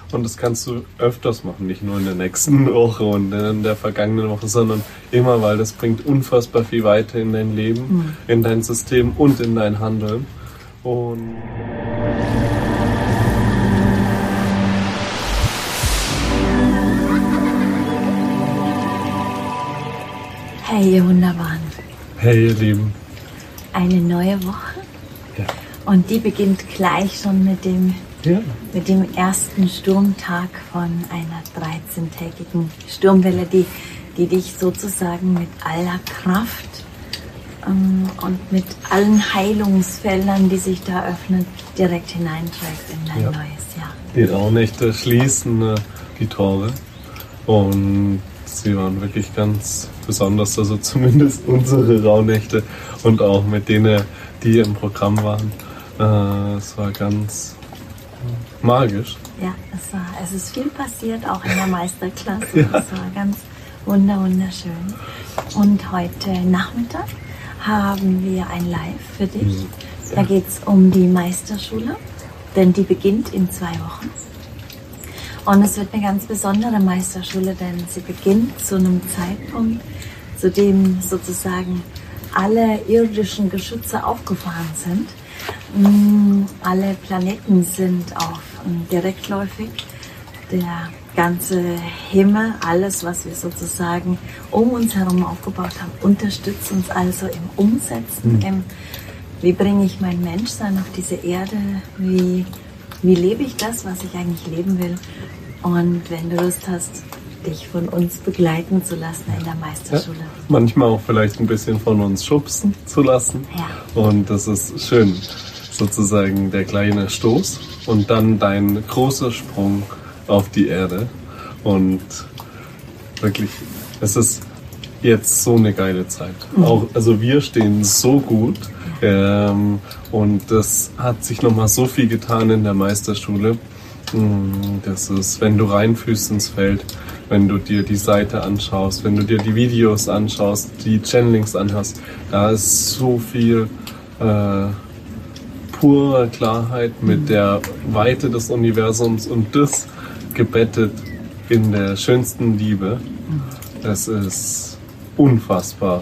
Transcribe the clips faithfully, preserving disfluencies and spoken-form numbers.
Und das kannst du öfters machen, nicht nur in der nächsten Woche und in der vergangenen Woche, sondern immer, weil das bringt unfassbar viel weiter in dein Leben, mhm. in dein System und in dein Handeln. Und hey, ihr Wunderbaren. Hey, ihr Lieben. Eine neue Woche. Ja. Und die beginnt gleich schon mit dem, ja. mit dem ersten Sturmtag von einer dreizehntägigen Sturmwelle, die, die dich sozusagen mit aller Kraft ähm, und mit allen Heilungsfeldern, die sich da öffnen, direkt hineinträgt in dein ja. neues Jahr. Die Rauhnächte schließen äh, die Tore und sie waren wirklich ganz besonders, also zumindest unsere Rauhnächte und auch mit denen, die im Programm waren. Äh, es war ganz magisch. Ja, es, war, es ist viel passiert, auch in der Meisterklasse. Ja. Es war ganz wunder, wunderschön. Und heute Nachmittag haben wir ein Live für dich. Mhm. Ja. Da geht es um die Meisterschule, denn die beginnt in zwei Wochen. Und es wird eine ganz besondere Meisterschule, denn sie beginnt zu einem Zeitpunkt, zu dem sozusagen alle irdischen Geschütze aufgefahren sind. Alle Planeten sind auch direktläufig. Der ganze Himmel, alles, was wir sozusagen um uns herum aufgebaut haben, unterstützt uns also im Umsetzen, mhm. im wie bringe ich mein Menschsein auf diese Erde, wie, wie lebe ich das, was ich eigentlich leben will. Und wenn du Lust hast, dich von uns begleiten zu lassen in der Meisterschule. Ja, manchmal auch vielleicht ein bisschen von uns schubsen zu lassen. Ja. Und das ist schön, sozusagen der kleine Stoß und dann dein großer Sprung auf die Erde. Und wirklich, es ist jetzt so eine geile Zeit. Mhm. Auch, also wir stehen so gut. Ja. Ähm, und das hat sich nochmal so viel getan in der Meisterschule. Das ist, wenn du reinfühlst ins Feld, wenn du dir die Seite anschaust, wenn du dir die Videos anschaust, die Channelings anhörst, da ist so viel äh, pure Klarheit mit der Weite des Universums und das gebettet in der schönsten Liebe. Es ist unfassbar,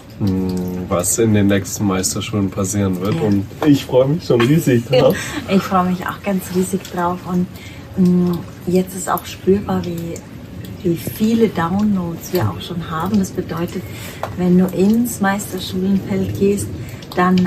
was in den nächsten Meisterschulen passieren wird. Ja. Und ich freue mich schon riesig drauf. Ich freue mich auch ganz riesig drauf. Und mh, jetzt ist auch spürbar, wie, wie viele Downloads wir auch schon haben. Das bedeutet, wenn du ins Meisterschulenfeld gehst, dann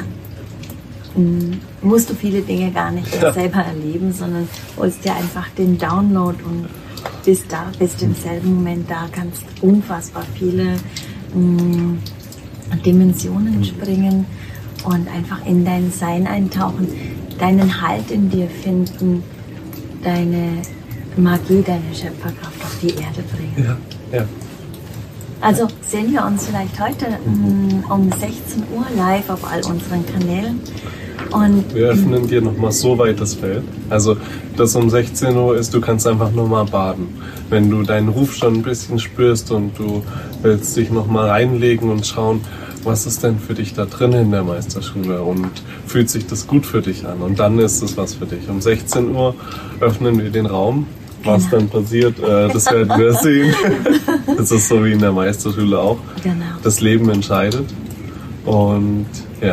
mh, musst du viele Dinge gar nicht ja. selber erleben, sondern holst dir einfach den Download und bist da, bist im selben Moment da, kannst unfassbar viele mh, Dimensionen springen und einfach in dein Sein eintauchen, deinen Halt in dir finden, deine Magie, deine Schöpferkraft auf die Erde bringen. Ja, ja. Also sehen wir uns vielleicht heute mhm. um sechzehn Uhr live auf all unseren Kanälen. Und wir öffnen dir nochmal so weit das Feld. Also das um sechzehn Uhr ist, du kannst einfach nur mal baden. Wenn du deinen Ruf schon ein bisschen spürst und du willst dich nochmal reinlegen und schauen, was ist denn für dich da drin in der Meisterschule und fühlt sich das gut für dich an? Und dann ist es was für dich. Um sechzehn Uhr öffnen wir den Raum. Was genau. dann passiert, äh, das werden wir sehen. Das ist so wie in der Meisterschule auch. Genau. Das Leben entscheidet. Und ja.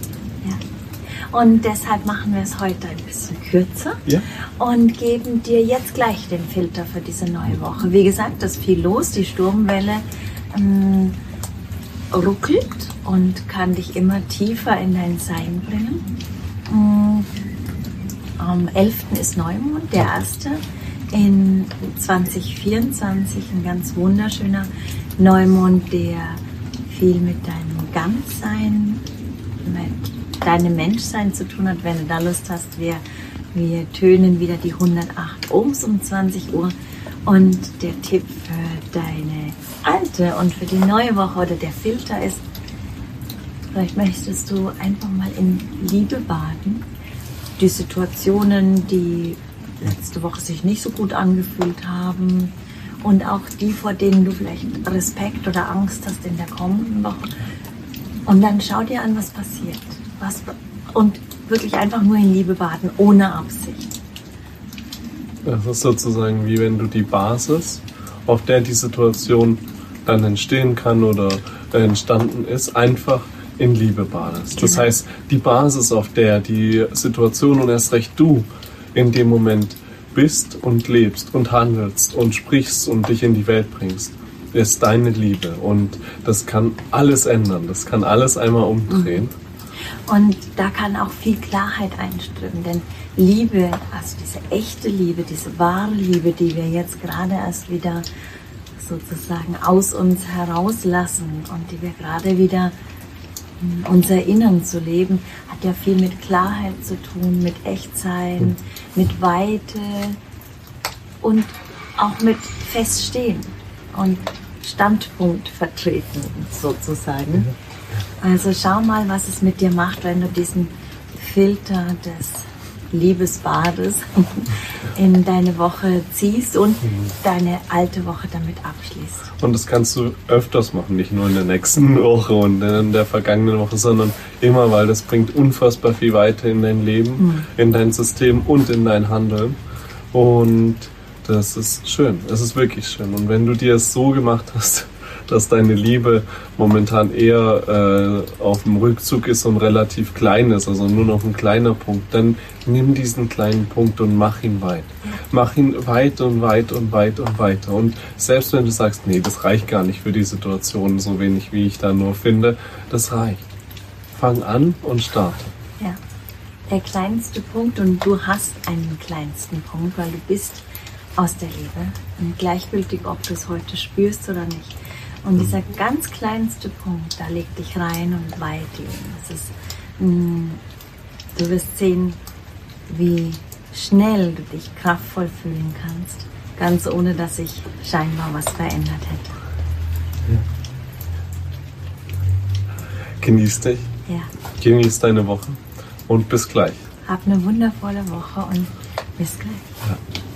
Und deshalb machen wir es heute ein bisschen kürzer ja. und geben dir jetzt gleich den Filter für diese neue Woche. Wie gesagt, es ist viel los, die Sturmwelle ähm, ruckelt und kann dich immer tiefer in dein Sein bringen. Ähm, am elften ist Neumond, der erste in zwanzig vierundzwanzig, ein ganz wunderschöner Neumond, der viel mit deinem Ganzsein, mit deinem Menschsein zu tun hat. Wenn du da Lust hast, wir, wir tönen wieder die hundertacht Ohms um zwanzig Uhr. Und der Tipp für deine alte und für die neue Woche oder der Filter ist, vielleicht möchtest du einfach mal in Liebe baden. Die Situationen, die letzte Woche sich nicht so gut angefühlt haben und auch die, vor denen du vielleicht Respekt oder Angst hast in der kommenden Woche. Und dann schau dir an, was passiert. Was, und wirklich einfach nur in Liebe baden, ohne Absicht. Das ist sozusagen wie wenn du die Basis, auf der die Situation dann entstehen kann oder entstanden ist, einfach in Liebe badest. Das Genau. heißt, die Basis, auf der die Situation und erst recht du in dem Moment bist und lebst und handelst und sprichst und dich in die Welt bringst, ist deine Liebe. Und das kann alles ändern. Das kann alles einmal umdrehen. Und da kann auch viel Klarheit einströmen, denn Liebe, also diese echte Liebe, diese wahre Liebe, die wir jetzt gerade erst wieder sozusagen aus uns herauslassen und die wir gerade wieder mm, uns erinnern zu leben, hat ja viel mit Klarheit zu tun, mit Echtsein, mit Weite und auch mit Feststehen und Standpunkt vertreten sozusagen. Also schau mal, was es mit dir macht, wenn du diesen Filter des Liebesbades in deine Woche ziehst und deine alte Woche damit abschließt. Und das kannst du öfters machen, nicht nur in der nächsten Woche und in der vergangenen Woche, sondern immer, weil das bringt unfassbar viel weiter in dein Leben, mhm. in dein System und in dein Handeln. Und das ist schön, es ist wirklich schön. Und wenn du dir es so gemacht hast, dass deine Liebe momentan eher äh, auf dem Rückzug ist und relativ klein ist, also nur noch ein kleiner Punkt, dann nimm diesen kleinen Punkt und mach ihn weit. Mach ihn weit und weit und weit und weiter. Und selbst wenn du sagst, nee, das reicht gar nicht für die Situation, so wenig wie ich da nur finde, das reicht. Fang an und starte. Ja, der kleinste Punkt, und du hast einen kleinsten Punkt, weil du bist aus der Liebe. Und gleichgültig, ob du es heute spürst oder nicht. Und dieser ganz kleinste Punkt, da leg dich rein und weit ihn. Das ist, mh, du wirst sehen, wie schnell du dich kraftvoll fühlen kannst, ganz ohne, dass sich scheinbar was verändert hätte. Ja. Genieß dich, ja. Genieß deine Woche und bis gleich. Hab eine wundervolle Woche und bis gleich. Ja.